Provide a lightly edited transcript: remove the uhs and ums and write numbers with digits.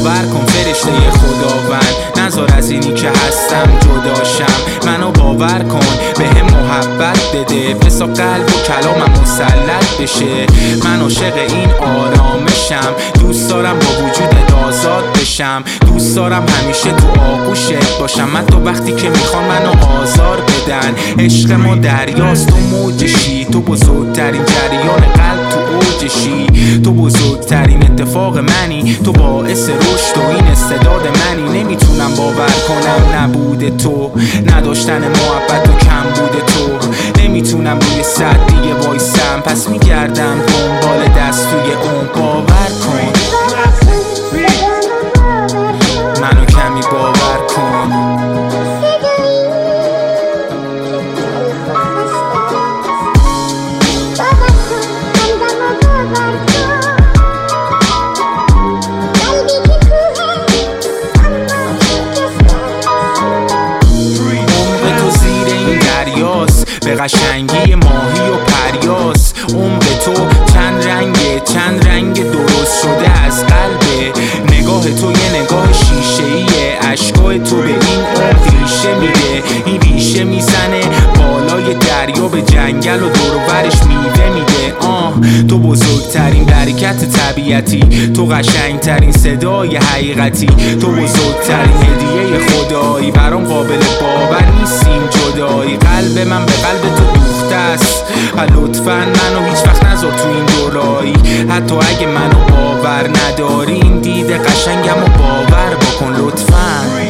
باور کن فرشته خداوند، نذار از اینی که هستم جداشم. منو باور کن بهم محبت بده، بسا قلب و کلامم مسلط بشه. من عاشق این آرامشم، دوست دارم با وجودت آزاد بشم. دوست دارم همیشه تو آغوشت باشم، من تو وقتی که میخوان منو آزار بدن. عشق ما دریاست، تو موجشی، تو بزرگترین جریان قلب تو اوجشی. تو بزرگترین اتفاق منی، تو باعث رشد و این استعداد منی. نمیتونم باور کنم نبود تو، نداشتن محبت و کم بود تو. نمیتونم روی صد دیگه وایسم، پس میگردم دنبال دست توی اون. باور کن منو کمی باور کن. به قشنگی ماهی و پریاس. عمق تو چند رنگ درست شده از قلبه. نگاه تو یه نگاه شیشه‌ایه، اشکای تو به این عمق ریشه میده. این ریشه میزنه بالای دریا به جنگل و دور و برش میوه میده. تو بزرگترین برکت طبیعتی، تو قشنگترین صدای حقیقتی. تو بزرگترین هدیه خدایی، برام قابل باور نیستیم جدایی. قلب من به قلب تو دوخته است، لطفاً منو هیچ وقت نذار تو این دورایی. حتی اگه منو باور نداری، این دید قشنگمو باور بکن لطفاً.